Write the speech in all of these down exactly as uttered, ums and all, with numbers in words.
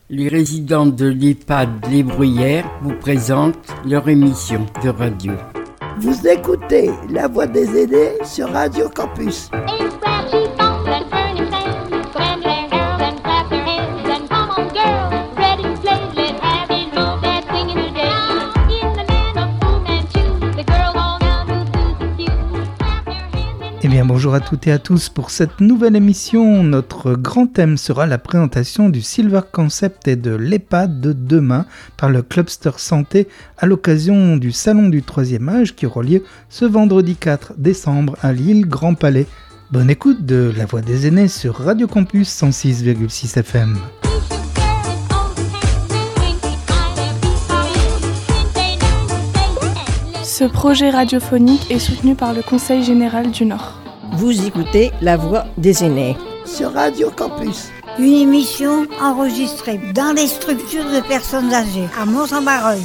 Les résidents de l'EHPAD Les Bruyères vous présentent leur émission de radio. Vous écoutez La Voix des Aînés sur Radio Campus. Eh bien, bonjour à toutes et à tous pour cette nouvelle émission. Notre grand thème sera la présentation du Silver Concept et de l'EHPAD de demain par le Clubster Santé à l'occasion du Salon du Troisième Âge qui aura lieu ce vendredi quatre décembre à Lille, Grand Palais. Bonne écoute de La Voix des Aînés sur Radio Campus cent six virgule six F M. Ce projet radiophonique est soutenu par le Conseil général du Nord. Vous écoutez La Voix des Aînés sur Radio Campus. Une émission enregistrée dans les structures de personnes âgées à Mont-Saint-Barreuil.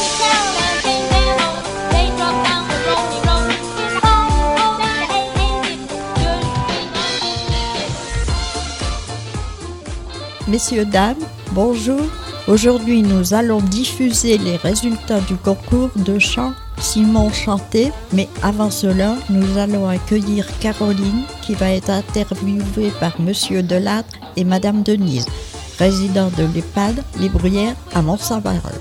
Messieurs, dames, bonjour. Aujourd'hui, nous allons diffuser les résultats du concours de chant Simon Chanté, mais avant cela, nous allons accueillir Caroline qui va être interviewée par Monsieur Delattre et Madame Denise, résidents de l'EHPAD Les Bruyères à Mont-Saint-Barreuil.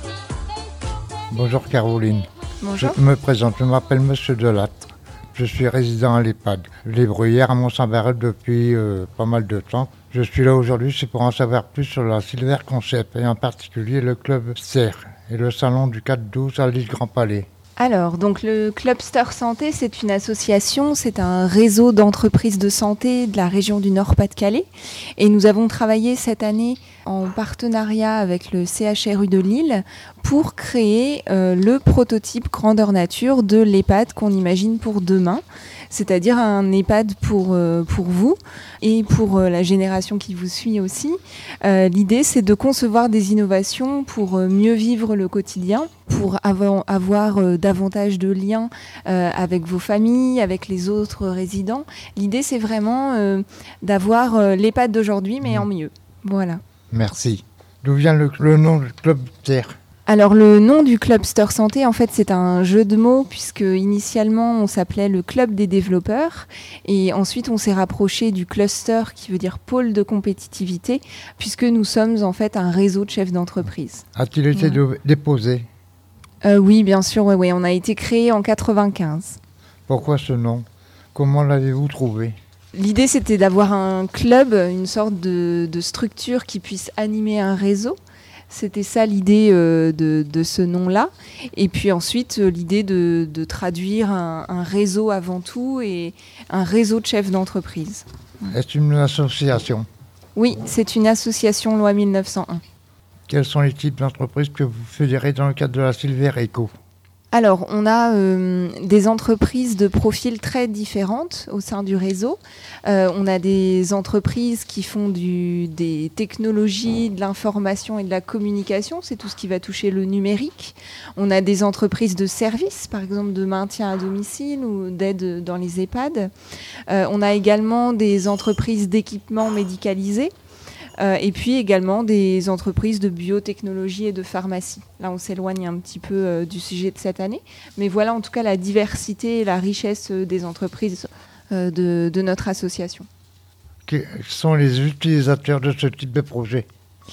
Bonjour Caroline. Bonjour. Je me présente, je m'appelle Monsieur Delattre. Je suis résident à l'EHPAD Les Bruyères à Mont-Saint-Barreuil depuis euh, pas mal de temps. Je suis là aujourd'hui, c'est pour en savoir plus sur la Silver Concept et en particulier le Club S E R et le salon du quatre douze à l'île Grand Palais. Alors, donc le Clubster Santé, c'est une association, c'est un réseau d'entreprises de santé de la région du Nord-Pas-de-Calais. Et nous avons travaillé cette année en partenariat avec le C H R U de Lille pour créer euh, le prototype grandeur nature de l'EHPAD qu'on imagine pour demain. C'est-à-dire un EHPAD pour, euh, pour vous et pour euh, la génération qui vous suit aussi. Euh, l'idée, c'est de concevoir des innovations pour euh, mieux vivre le quotidien, pour avoir, avoir euh, davantage de liens euh, avec vos familles, avec les autres résidents. L'idée, c'est vraiment euh, d'avoir euh, l'EHPAD d'aujourd'hui, mais en mieux. Voilà. Merci. D'où vient le, le nom du Club S E R ? Alors le nom du Clubster Santé, en fait, c'est un jeu de mots puisque initialement on s'appelait le Club des développeurs et ensuite on s'est rapproché du cluster qui veut dire pôle de compétitivité puisque nous sommes en fait un réseau de chefs d'entreprise. A-t-il été Voilà. de, déposé ? euh, Oui, bien sûr, ouais, ouais. On a été créé en quatre-vingt-quinze. Pourquoi ce nom ? Comment l'avez-vous trouvé ? L'idée, c'était d'avoir un club, une sorte de, de structure qui puisse animer un réseau. C'était ça l'idée euh, de, de ce nom-là. Et puis ensuite, euh, l'idée de, de traduire un, un réseau avant tout et un réseau de chefs d'entreprise. Est-ce une association ? Oui, c'est une association loi mille neuf cent un. Quels sont les types d'entreprises que vous fédérez dans le cadre de la Silver Eco ? Alors, on a euh, des entreprises de profils très différentes au sein du réseau. Euh, on a des entreprises qui font du, des technologies, de l'information et de la communication. C'est tout ce qui va toucher le numérique. On a des entreprises de services, par exemple de maintien à domicile ou d'aide dans les EHPAD. Euh, on a également des entreprises d'équipements médicalisés. Euh, et puis également des entreprises de biotechnologie et de pharmacie. Là, on s'éloigne un petit peu euh, du sujet de cette année. Mais voilà en tout cas la diversité et la richesse euh, des entreprises euh, de, de notre association. Quels sont les utilisateurs de ce type de projet ?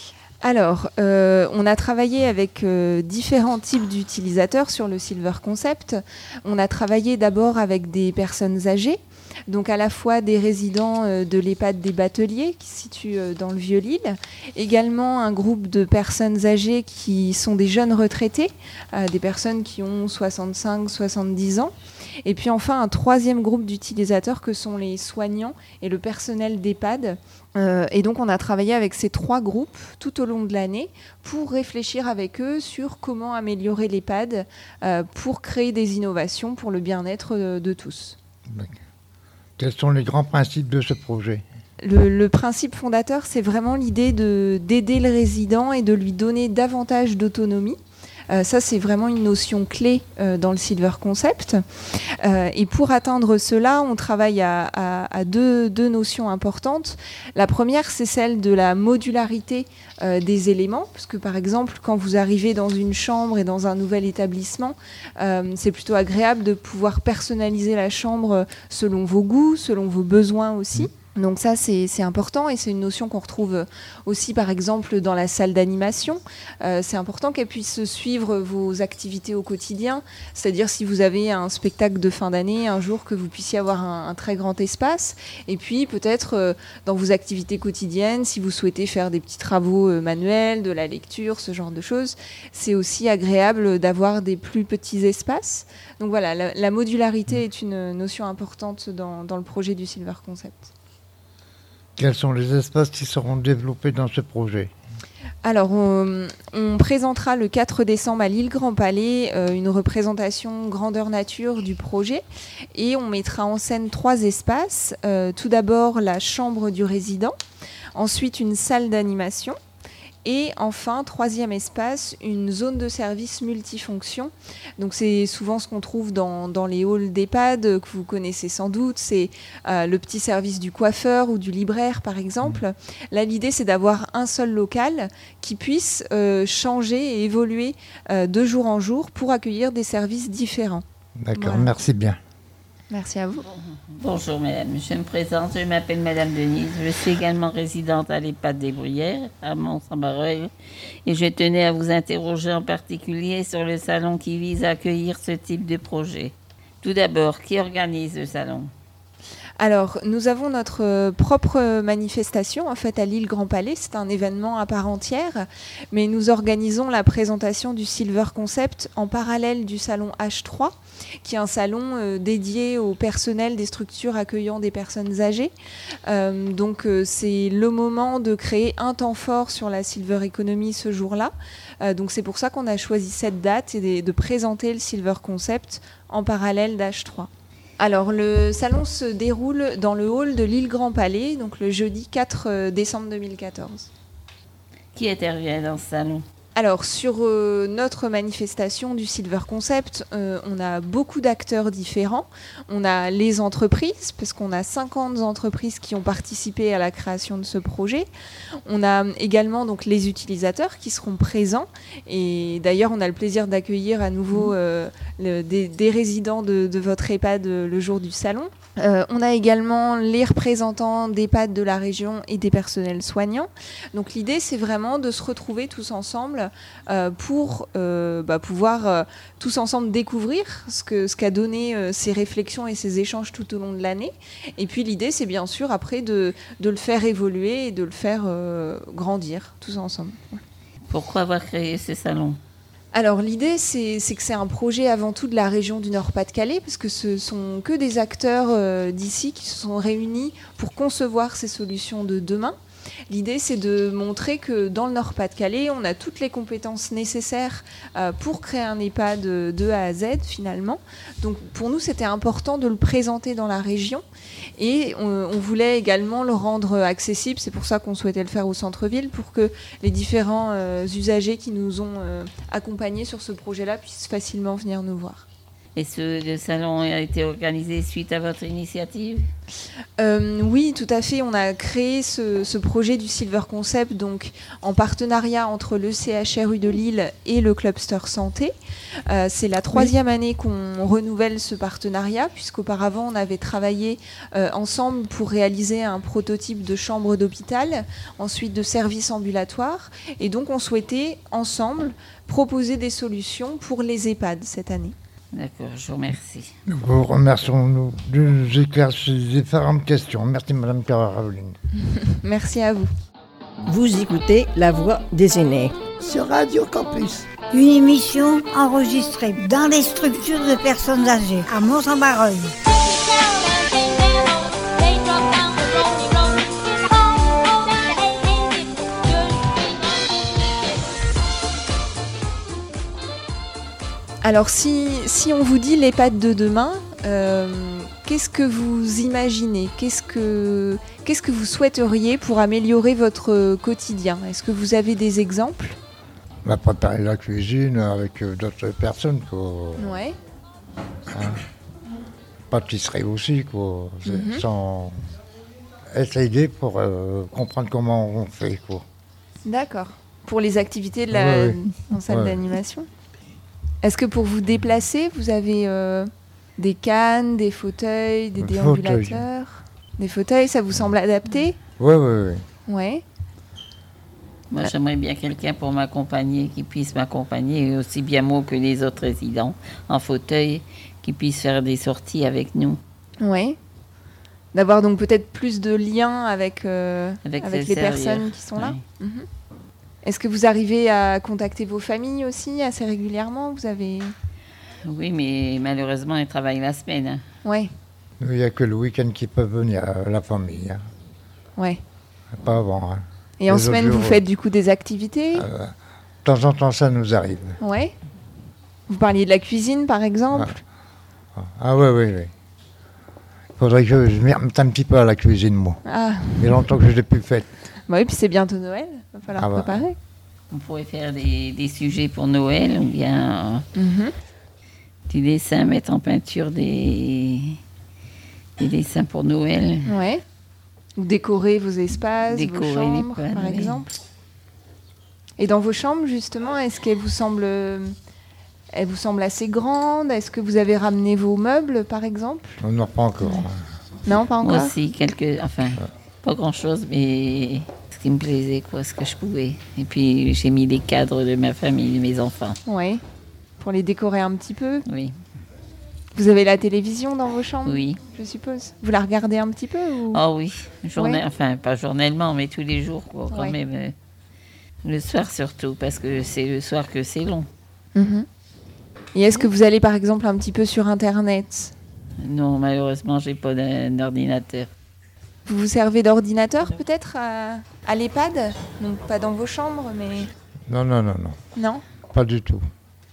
Alors, euh, on a travaillé avec euh, différents types d'utilisateurs sur le Silver Concept. On a travaillé d'abord avec des personnes âgées, donc à la fois des résidents euh, de l'EHPAD des Bateliers qui se situe euh, dans le Vieux-Lille, également un groupe de personnes âgées qui sont des jeunes retraités, euh, des personnes qui ont soixante-cinq soixante-dix ans, et puis enfin un troisième groupe d'utilisateurs que sont les soignants et le personnel d'EHPAD. Euh, et donc on a travaillé avec ces trois groupes tout au long de l'année pour réfléchir avec eux sur comment améliorer l'EHPAD euh, pour créer des innovations pour le bien-être de, de tous. Quels sont les grands principes de ce projet ? Le, le principe fondateur, c'est vraiment l'idée de, d'aider le résident et de lui donner davantage d'autonomie. Euh, ça, c'est vraiment une notion clé euh, dans le Silver Concept. Euh, et pour atteindre cela, on travaille à, à, à deux, deux notions importantes. La première, c'est celle de la modularité euh, des éléments, parce que par exemple, quand vous arrivez dans une chambre et dans un nouvel établissement, euh, c'est plutôt agréable de pouvoir personnaliser la chambre selon vos goûts, selon vos besoins aussi. Donc ça, c'est, c'est important et c'est une notion qu'on retrouve aussi, par exemple, dans la salle d'animation. Euh, c'est important qu'elle puisse suivre vos activités au quotidien, c'est-à-dire si vous avez un spectacle de fin d'année, un jour que vous puissiez avoir un, un très grand espace. Et puis peut-être euh, dans vos activités quotidiennes, si vous souhaitez faire des petits travaux euh, manuels, de la lecture, ce genre de choses, c'est aussi agréable d'avoir des plus petits espaces. Donc voilà, la, la modularité est une notion importante dans, dans le projet du Silver Concept. Quels sont les espaces qui seront développés dans ce projet ? Alors, on, on présentera le quatre décembre à l'île Grand Palais euh, une représentation grandeur nature du projet et on mettra en scène trois espaces. Euh, tout d'abord, la chambre du résident, ensuite une salle d'animation et enfin, troisième espace, une zone de service multifonction. Donc c'est souvent ce qu'on trouve dans, dans les halls d'EHPAD que vous connaissez sans doute. C'est euh, le petit service du coiffeur ou du libraire, par exemple. Là, l'idée, c'est d'avoir un seul local qui puisse euh, changer et évoluer euh, de jour en jour pour accueillir des services différents. D'accord, Voilà. Merci bien. Merci à vous. Bonjour madame, je me présente, je m'appelle madame Denise, je suis également résidente à l'EHPAD des Bruyères, à Mont-Saint-Barreuil, et je tenais à vous interroger en particulier sur le salon qui vise à accueillir ce type de projet. Tout d'abord, qui organise le salon ? Alors, nous avons notre euh, propre manifestation en fait à l'île Grand Palais. C'est un événement à part entière, mais nous organisons la présentation du Silver Concept en parallèle du salon H trois, qui est un salon euh, dédié au personnel des structures accueillant des personnes âgées. Euh, donc, euh, c'est le moment de créer un temps fort sur la Silver Economy ce jour-là. Euh, donc, c'est pour ça qu'on a choisi cette date et de, de présenter le Silver Concept en parallèle d'H trois. Alors, le salon se déroule dans le hall de l'île Grand Palais, donc le jeudi quatre décembre deux mille quatorze. Qui intervient dans ce salon ? Alors, sur euh, notre manifestation du Silver Concept, euh, on a beaucoup d'acteurs différents. On a les entreprises, parce qu'on a cinquante entreprises qui ont participé à la création de ce projet. On a également donc, les utilisateurs qui seront présents. Et d'ailleurs, on a le plaisir d'accueillir à nouveau euh, le, des, des résidents de, de votre EHPAD le jour du salon. Euh, on a également les représentants d'EHPAD de la région et des personnels soignants. Donc l'idée, c'est vraiment de se retrouver tous ensemble euh, pour euh, bah, pouvoir euh, tous ensemble découvrir ce que ce qu'a donné euh, ces réflexions et ces échanges tout au long de l'année. Et puis l'idée, c'est bien sûr après de, de le faire évoluer et de le faire euh, grandir tous ensemble. Ouais. Pourquoi avoir créé ce salon ? Alors l'idée, c'est, c'est que c'est un projet avant tout de la région du Nord-Pas-de-Calais, parce que ce sont que des acteurs euh, d'ici qui se sont réunis pour concevoir ces solutions de demain. L'idée, c'est de montrer que dans le Nord-Pas-de-Calais, on a toutes les compétences nécessaires euh, pour créer un EHPAD de, de A à Z, finalement. Donc, pour nous, c'était important de le présenter dans la région. Et on, on voulait également le rendre accessible. C'est pour ça qu'on souhaitait le faire au centre-ville, pour que les différents euh, usagers qui nous ont euh, accompagnés sur ce projet-là puissent facilement venir nous voir. Et ce le salon a été organisé suite à votre initiative ? euh, Oui, tout à fait. On a créé ce, ce projet du Silver Concept donc, en partenariat entre le C H R U de Lille et le Clubster Santé. Euh, c'est la troisième oui. année qu'on renouvelle ce partenariat, puisqu'auparavant, on avait travaillé euh, ensemble pour réaliser un prototype de chambre d'hôpital, ensuite de service ambulatoire. Et donc, on souhaitait ensemble proposer des solutions pour les EHPAD cette année. D'accord, je vous remercie. Nous vous remercions de nous éclaircir différentes questions. Merci Madame Caroline. Merci à vous. Vous écoutez La Voix des aînés sur Radio Campus. Une émission enregistrée dans les structures de personnes âgées à Mont-Saint-Barreuil. Alors, si, si on vous dit l'EHPAD de demain, euh, qu'est-ce que vous imaginez ? Qu'est-ce que, qu'est-ce que vous souhaiteriez pour améliorer votre quotidien ? Est-ce que vous avez des exemples ? On a préparé la cuisine avec euh, d'autres personnes, quoi. Ouais. Hein. Pâtisserie aussi, quoi. C'est Mhm. sans être aidé pour euh, comprendre comment on fait, quoi. D'accord. Pour les activités de la Ouais, ouais. en salle Ouais. d'animation. Est-ce que pour vous déplacer, vous avez euh, des cannes, des fauteuils, des Un déambulateurs, des fauteuils, ça vous semble adapté? Oui, oui, oui. Ouais. Moi, j'aimerais bien quelqu'un pour m'accompagner, qui puisse m'accompagner, aussi bien moi que les autres résidents, en fauteuil, qui puisse faire des sorties avec nous. Ouais. D'avoir donc peut-être plus de liens avec, euh, Avec avec les les personnes serruriers, qui sont là. ouais. Mhm. Est-ce que vous arrivez à contacter vos familles aussi assez régulièrement? Vous avez... Oui, mais malheureusement, ils travaillent la semaine. hein. Ouais, Il n'y a que le week-end qui peut venir, euh, la famille. Hein. ouais. Pas avant. Hein. Et en Les autres semaine, vous jours, faites du coup des activités? euh, de temps en temps, ça nous arrive. Ouais. Vous parliez de la cuisine, par exemple? Ah oui, oui, oui. Il faudrait que je m'y remette un petit peu à la cuisine, moi. Ah, Il y a longtemps que je ne l'ai plus faite. bah oui, puis c'est bientôt Noël. Il va falloir Ah bah. préparer. On pourrait faire des, des sujets pour Noël, ou bien euh, Mhm. du dessin, mettre en peinture des, des dessins pour Noël. Ouais. Ou décorer vos espaces, Décorer les vos chambres, pannes, par oui. exemple. Et dans vos chambres, justement, est-ce qu'elles vous semblent, elles vous semblent assez grandes? Est-ce que vous avez ramené vos meubles, par exemple? On n'en reprend encore. Hein. Non, pas Moi encore. aussi, quelques, enfin, pas grand-chose, mais ce qui me plaisait, quoi, ce que je pouvais. Et puis, j'ai mis les cadres de ma famille, de mes enfants. Ouais. Pour les décorer un petit peu. Oui, Vous avez la télévision dans vos chambres? oui. Je suppose. Vous la regardez un petit peu ou... Oh oui, journée, Ouais. enfin, pas journellement, mais tous les jours, quoi, quand Ouais. même. euh, Le soir surtout, parce que c'est le soir que c'est long. Mhm. Et est-ce que vous allez par exemple un petit peu sur Internet? Non, malheureusement, j'ai pas d'un ordinateur. Vous vous servez d'ordinateur peut-être à, à l'EHPAD? Donc pas dans vos chambres, mais... Non, non, non, non. Non? Pas du tout.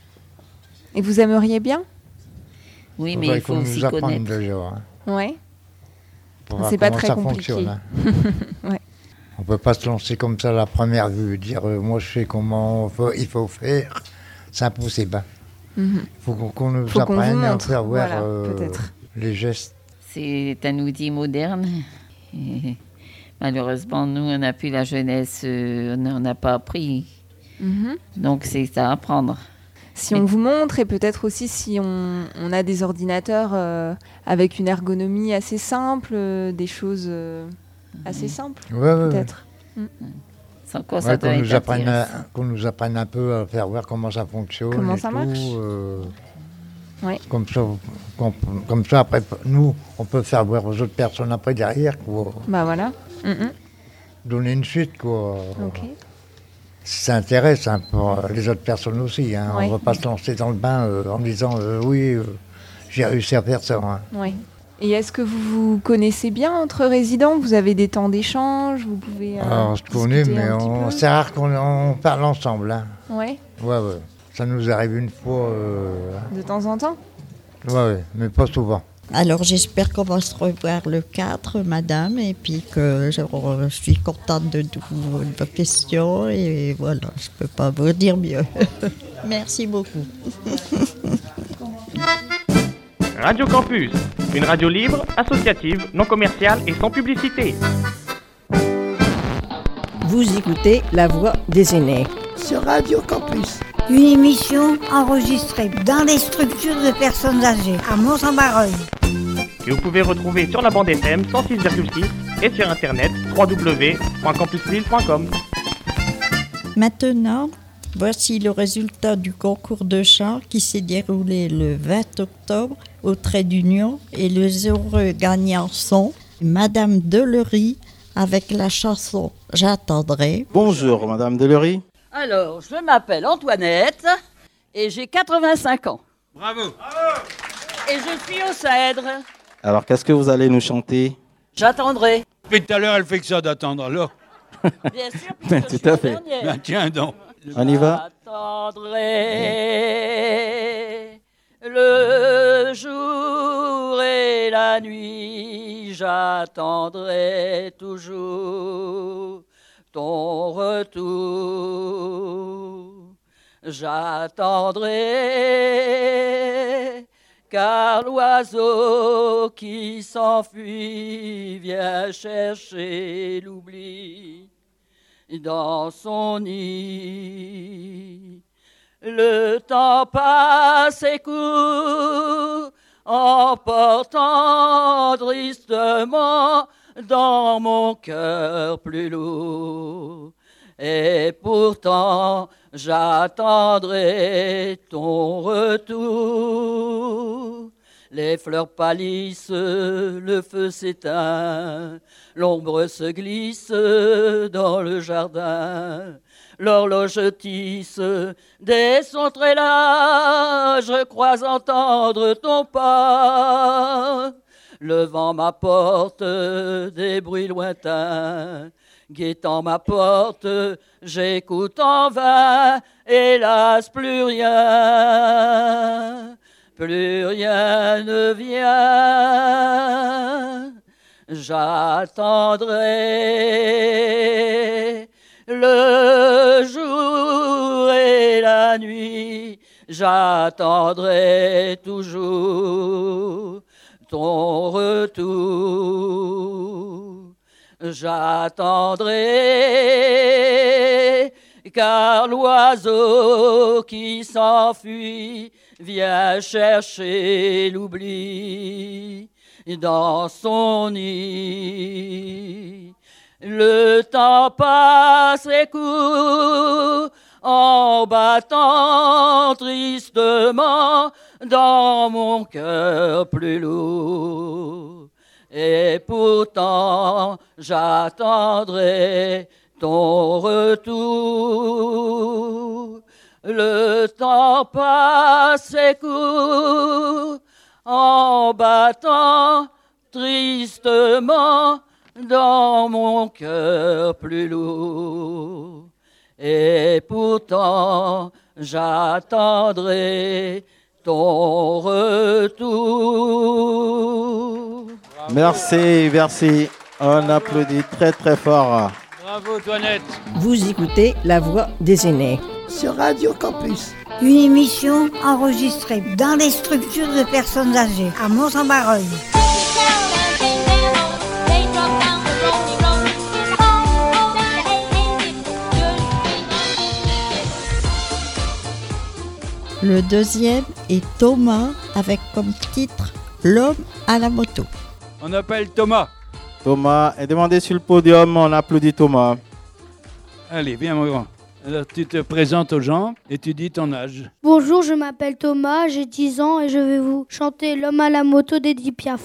Et vous aimeriez bien? Oui, mais Faudrait il faut qu'on aussi nous apprenne connaître. déjà. Hein, Ouais. pour voir C'est pas comment très ça compliqué. fonctionne, hein. Ouais. On peut pas se lancer comme ça à la première vue, dire euh, moi je sais comment on faut- il faut faire. C'est impossible. hein. Mhm. Il faut qu'on qu'on nous Faut qu'on vous apprenne à montre, faire voir voilà, euh, peut-être. les gestes. C'est un outil moderne. Et malheureusement, nous, on n'a plus la jeunesse, euh, on n'a- on n'a pas appris. Mhm. Donc, c'est à apprendre. Si on vous montre et peut-être aussi si on, on a des ordinateurs euh, avec une ergonomie assez simple, euh, des choses euh, assez simples, Ouais, ouais, ouais. peut-être. Sans quoi, Ouais, ça doit qu'on, être nous apprenne à- intéressant. qu'on nous apprenne un peu à faire voir comment ça fonctionne. Comment et ça tout, marche. euh, Ouais. comme, ça, comme, comme ça, après, nous, on peut faire voir aux autres personnes après derrière, quoi. Bah voilà. Mhm. Donner une suite, quoi. Ok. Si ça intéresse hein, pour les autres personnes aussi. Hein. Ouais. On ne va pas se lancer dans le bain euh, en disant euh, oui, euh, j'ai réussi à faire ça. Hein. Ouais. Et est-ce que vous vous connaissez bien entre résidents? Vous avez des temps d'échange? Vous pouvez. euh, Alors, on se connaît, discuter mais un petit on, peu c'est rare qu'on on parle ensemble. Hein. Ouais. Ouais, ouais. Ça nous arrive une fois. Euh, De temps en temps? ouais, ouais, mais pas souvent. Alors j'espère qu'on va se revoir le quatre, madame, et puis que je, je suis contente de toutes vos questions, et voilà, je ne peux pas vous dire mieux. Merci beaucoup. Radio Campus, une radio libre, associative, non commerciale et sans publicité. Vous écoutez La Voix des aînés. Sur Radio Campus. Une émission enregistrée dans les structures de personnes âgées à Mont-Saint-Barreuil. Que vous pouvez retrouver sur la bande F M cent six virgule six et sur internet w w w point campus lille point com. Maintenant, voici le résultat du concours de chant qui s'est déroulé le vingt octobre au Trait d'Union, et les heureux gagnants sont Madame Delery avec la chanson « J'attendrai ». Bonjour Madame Delery. Alors, je m'appelle Antoinette et j'ai quatre-vingt-cinq ans. Bravo. Et je suis au Cèdre. Alors qu'est-ce que vous allez nous chanter? J'attendrai. Depuis tout à l'heure, elle fait que ça d'attendre, alors. Bien sûr, Ben, puisque je tout à suis fait. la dernière. Ben, tiens donc. On y va? J'attendrai le jour et la nuit, j'attendrai toujours ton retour. j'attendrai, car l'oiseau qui s'enfuit vient chercher l'oubli dans son nid. Le temps passe et court, emportant tristement dans mon cœur plus lourd. Et pourtant j'attendrai ton retour. Les fleurs pâlissent, le feu s'éteint, l'ombre se glisse dans le jardin. L'horloge tisse des sons très là, je crois entendre ton pas. Le vent m'apporte des bruits lointains, guettant ma porte, j'écoute en vain, hélas plus rien, plus rien ne vient. J'attendrai le jour et la nuit, j'attendrai toujours ton retour. J'attendrai, car l'oiseau qui s'enfuit vient chercher l'oubli dans son nid. Le temps passe et court en battant tristement dans mon cœur plus lourd. Et pourtant j'attendrai ton retour. Le temps passe et court en battant tristement dans mon cœur plus lourd. Et pourtant j'attendrai ton retour. Merci, merci. On applaudit très très fort. Bravo, Toinette. Vous écoutez La Voix des aînés sur Radio Campus. Une émission enregistrée dans les structures de personnes âgées à Mons-en-Barœul. Le deuxième est Thomas avec comme titre L'homme à la moto. On appelle Thomas. Thomas est demandé sur le podium, on applaudit Thomas. Allez, viens mon grand. Alors tu te présentes aux gens et tu dis ton âge. Bonjour, je m'appelle Thomas, j'ai dix ans et je vais vous chanter L'homme à la moto d'Edith Piaf.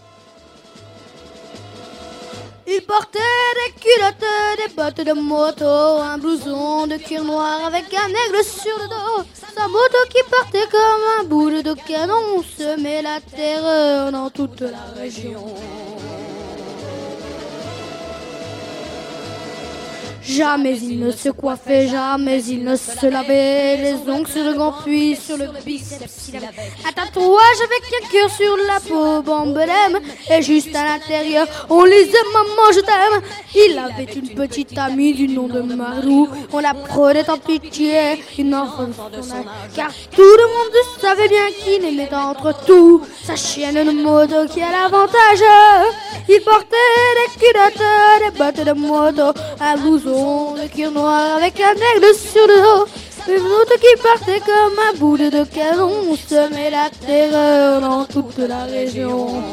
Il portait des culottes, des bottes de moto, un blouson de cuir noir avec un aigle sur le dos. Sa moto qui partait comme un boule de canon semait la terreur dans toute la région. Jamais il ne se coiffait, jamais il ne se lavait les ongles sur le gant puis sur le biceps. Il avait un tatouage avec un cœur sur la peau, bambelème, et juste à l'intérieur on lisait Maman je t'aime. Il avait une petite amie du nom de Marou, on la prenait en pitié, une enfant de son âge, car tout le monde savait bien qu'il aimait entre tout sa chienne de moto qui a l'avantage. Il portait des culottes, des bottes de moto, un blouson de cuir noir avec un aigle sur le dos. Une moto qui partait comme un boule de canon semait la terreur dans toute la région.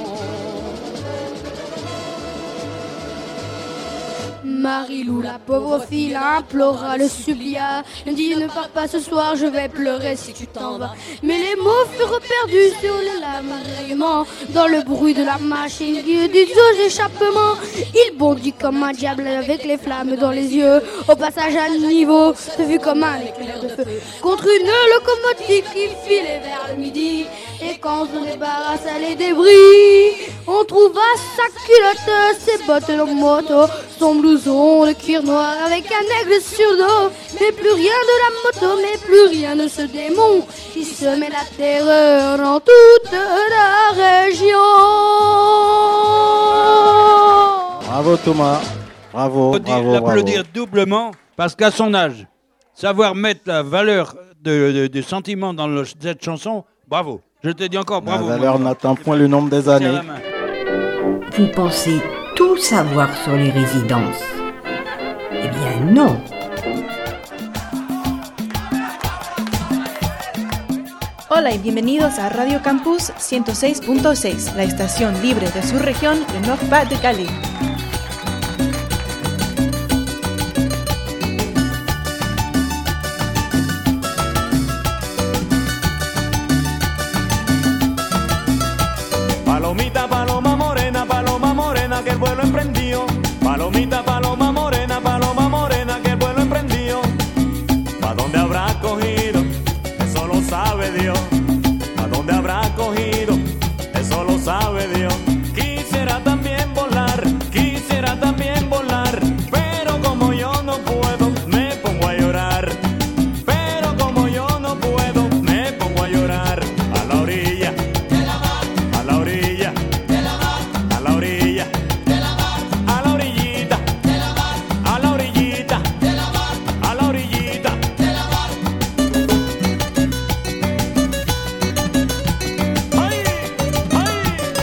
Marie-Lou, la pauvre fille, implora, le supplia. Elle dit ne pars pas ce soir, je vais pleurer si tu t'en vas. Mais les mots furent perdus sur les lames rayonnement, dans le bruit de la machine qui dit aux échappements. Il bondit comme un diable avec les flammes dans les yeux. Au passage à niveau, se fut comme un éclair de feu contre une locomotive qui filait vers le midi. Et quand on débarrassa les débris, on trouva sa culotte, ses bottes de moto, son blouson de cuir noir avec un aigle sur le dos. Mais plus rien de la moto, mais plus rien de ce démon qui semait la terreur dans toute la région. Bravo Thomas, bravo, Il faut bravo, l'applaudir bravo. doublement parce qu'à son âge, savoir mettre la valeur de, de, de sentiments dans le, cette chanson, bravo. Je te dis encore bravo. La valeur n'atteint point le nombre des années. Vous pensez tout savoir sur les résidences? Eh bien non. Hola y bienvenidos a Radio Campus ciento seis punto seis, la estación libre de su región, el Nord-Pas de Calais. Palomita, paloma morena, paloma morena, que el vuelo emprendió. Palomita, paloma morena, paloma morena, que el vuelo emprendió. ¿Pa' dónde habrá cogido? Eso lo sabe Dios. ¿Pa' dónde habrá cogido? Eso lo sabe Dios. Quisiera también volar, quisiera también volar, pero como yo no puedo, me pongo a llorar. Pero como yo no puedo, me pongo a llorar. A la orilla, a la orilla, a la orilla, a la orillita, a la orillita, a la orillita. ¡Ay! ¡Ay!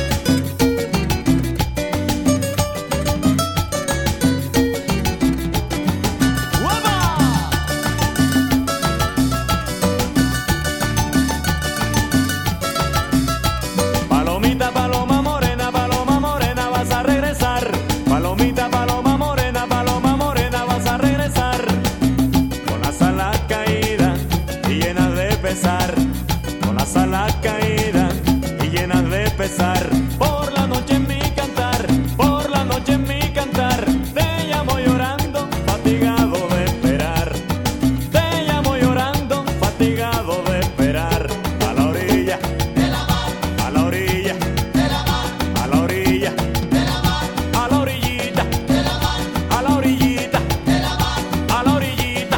Palomita, paloma morena, paloma morena, vas a regresar. Palomita, paloma morena, paloma morena, vas a regresar. Con las alas caídas y llenas de pesar. Con las alas caídas y llenas de pesar. Por la noche en mi cantar, por la noche en mi cantar. Te llamo llorando, fatigado de esperar. Te llamo llorando, fatigado de esperar. A la orilla, a la orilla, a la orilla, a la orillita, a la orillita, a la orillita.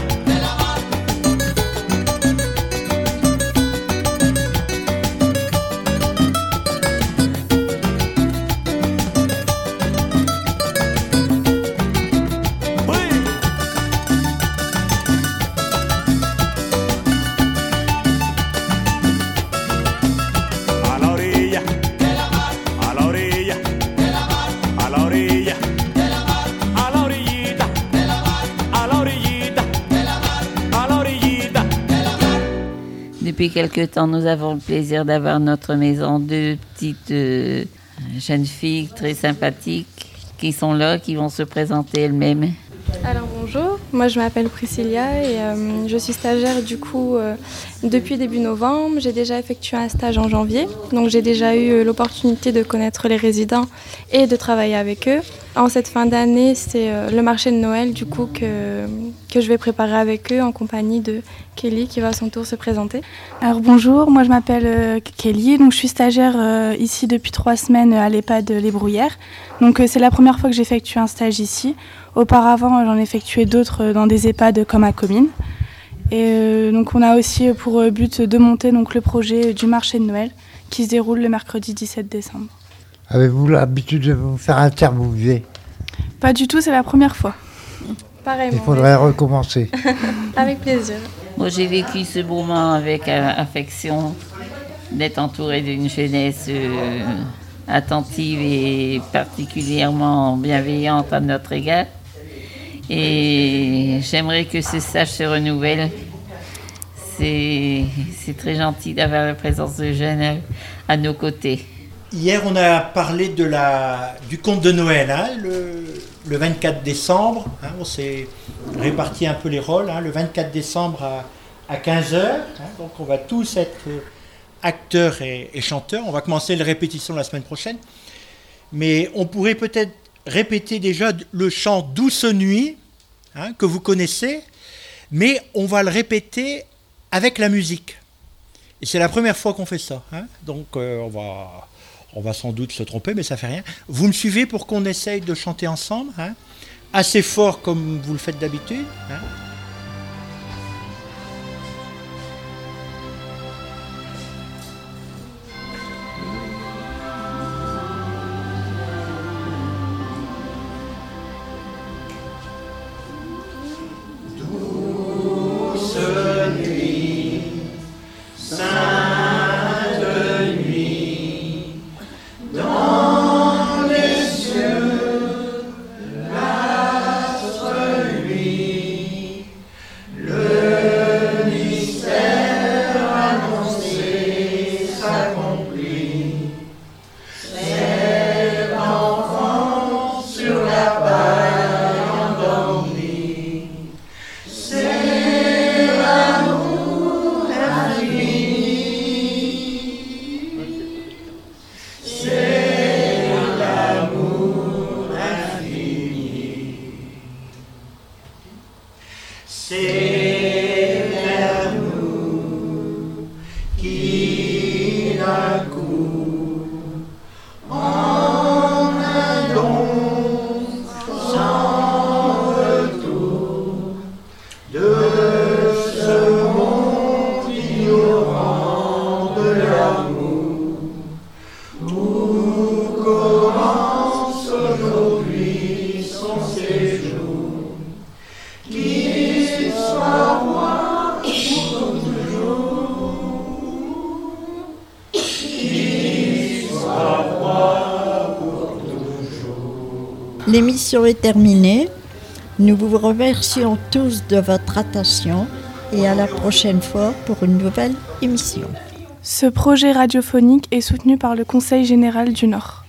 A la orilla, a la orilla, a la orilla, a la orillita, a la orillita, a la orillita. Depuis quelque temps, nous avons le plaisir d'avoir notre maison deux petites euh, jeunes filles très sympathiques qui sont là, qui vont se présenter elles-mêmes. Alors bonjour, moi je m'appelle Priscilla et euh, je suis stagiaire du coup euh, depuis début novembre. J'ai déjà effectué un stage en janvier, donc j'ai déjà eu euh, l'opportunité de connaître les résidents et de travailler avec eux. En cette fin d'année, c'est euh, le marché de Noël du coup que, que je vais préparer avec eux en compagnie de Kelly qui va à son tour se présenter. Alors bonjour, moi je m'appelle euh, Kelly, donc je suis stagiaire euh, ici depuis trois semaines à l'EHPAD Les Bruyères. Donc euh, c'est la première fois que j'effectue un stage ici. Auparavant, j'en ai effectué d'autres dans des EHPAD comme à Comines. Et euh, donc on a aussi pour but de monter donc, le projet du marché de Noël qui se déroule le mercredi dix-sept décembre. Avez-vous l'habitude de vous faire interviewer? Pas du tout, c'est la première fois. Pareil. Il faudrait recommencer. Avec plaisir. Moi, j'ai vécu ce moment avec euh, affection, d'être entourée d'une jeunesse euh, attentive et particulièrement bienveillante à notre égard. Et j'aimerais que ce stage se renouvelle. C'est, c'est très gentil d'avoir la présence de jeunes à, à nos côtés. Hier, on a parlé de la, du conte de Noël, hein, le, le vingt-quatre décembre. Hein, on s'est réparti un peu les rôles. Hein, le vingt-quatre décembre à, à quinze heures. Hein, donc, on va tous être acteurs et, et chanteurs. On va commencer les répétitions la semaine prochaine. Mais on pourrait peut-être répéter déjà le chant Douce Nuit, hein, que vous connaissez. Mais on va le répéter avec la musique. Et c'est la première fois qu'on fait ça. Hein, donc, euh, on va... On va sans doute se tromper, mais ça fait rien. Vous me suivez pour qu'on essaye de chanter ensemble, hein, assez fort comme vous le faites d'habitude. Hein. Douce nuit. d'un coup en un don sans retour de ce monde ignorant de l'amour où commence aujourd'hui son séjour, qu'il soit roi pour toujours, qu'il soit roi pour toujours. L'émission est terminée. Nous vous remercions tous de votre attention et à la prochaine fois pour une nouvelle émission. Ce projet radiophonique est soutenu par le Conseil général du Nord.